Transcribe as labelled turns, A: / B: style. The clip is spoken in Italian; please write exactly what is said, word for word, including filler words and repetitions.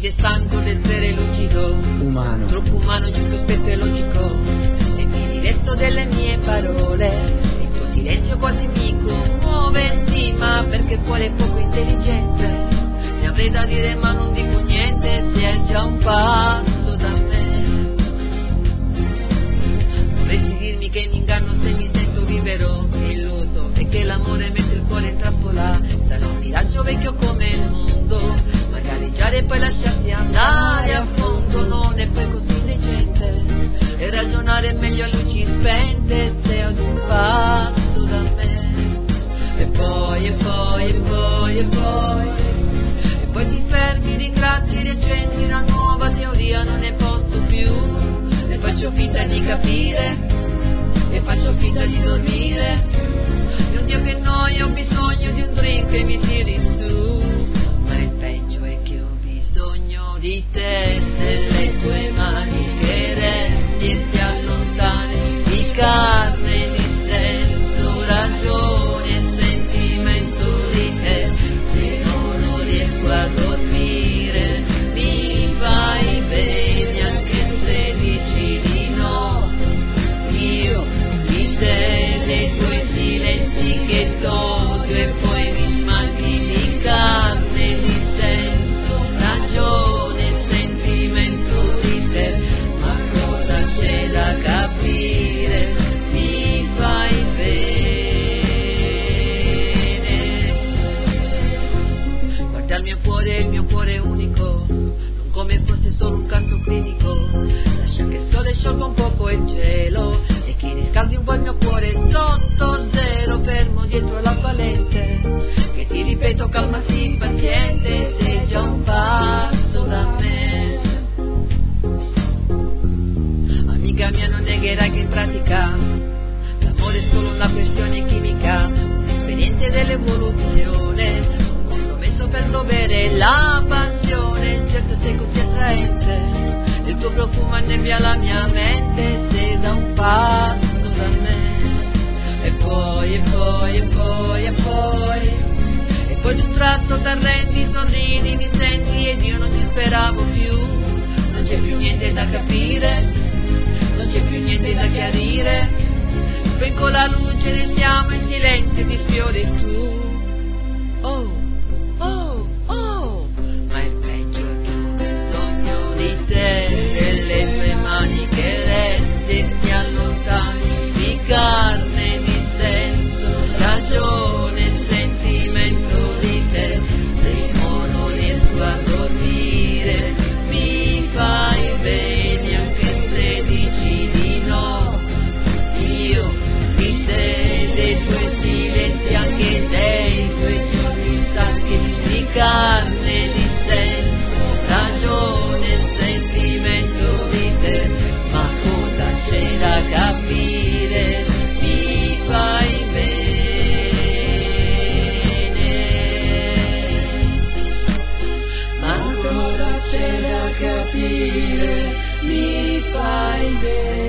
A: ed è stanco d'essere lucido,
B: umano,
A: troppo umano, giusto, spesso e logico, e mi rivesto delle mie parole, il tuo silenzio quasi mi commuove, sì, ma perché il cuore è poco intelligente, ne avrei da dire ma non dico niente, se è già un passo da me. Vorresti dirmi che mi inganno se mi sento libero, illuso, e che l'amore mette il cuore in trappola, sarà un miraggio vecchio come il mondo, ma gareggiare e poi lasciarti andare a fondo non è poi così intelligente, e ragionare è meglio a luci spente, sei ad un passo da me. E poi, e poi, e poi, e poi, e poi ti fermi, ringrazi, riaccendi una nuova teoria, non ne posso più, e faccio finta di capire, e faccio finta di dormire, e oddio che noia, ho bisogno di un drink che mi tiri su, ma il peggio è che ho bisogno di te, delle tue mani che resti e ti allontani, di carne, di senso, ragione, sentimento di te, se non riesco a dormire mi fai bene anche se dici di no, io di te, dei tuoi silenzi che odio e poi mi smalti di carne, di senso, ragione, sentimento di te, ma cosa c'è da capire, mi fai bene. Guarda il mio cuore, il mio cuore è unico, non come fosse solo un canto clinico, lascia che il sole sciolga un poco il cielo e che riscaldi un po' il mio cuore sotto zero, fermo dietro la palette, che ti ripeto calma sì paziente, sei già un passo da me. Amica mia, non negherai che in pratica l'amore è solo una questione chimica, un espediente dell'evoluzione, un compromesso per dovere la passione, certo sei così attraente, il tuo profumo annebbia la mia mente, sei da un passo da me. E poi, e poi, e poi, e poi, e poi d'un tratto t'arrendi, sorridi, mi senti ed io non ti speravo più, non c'è più niente da capire, non c'è più niente da chiarire, spengo la luce, restiamo in silenzio e ti sfiori tu. Oh, oh, oh, ma il peggio è che ho bisogno di te, delle tue mani che resti e ti allontani, di carne, di senso, ragione, sentimento di te, se non riesco a dormire mi fai bene anche se dici di no, io di te, dei tuoi silenzi, anche dei tuoi giorni stanchi, di carne, di senso, ragione, sentimento di te, ma cosa c'è da capire, mi fai bene, ma cosa c'è da capire, mi fai bene.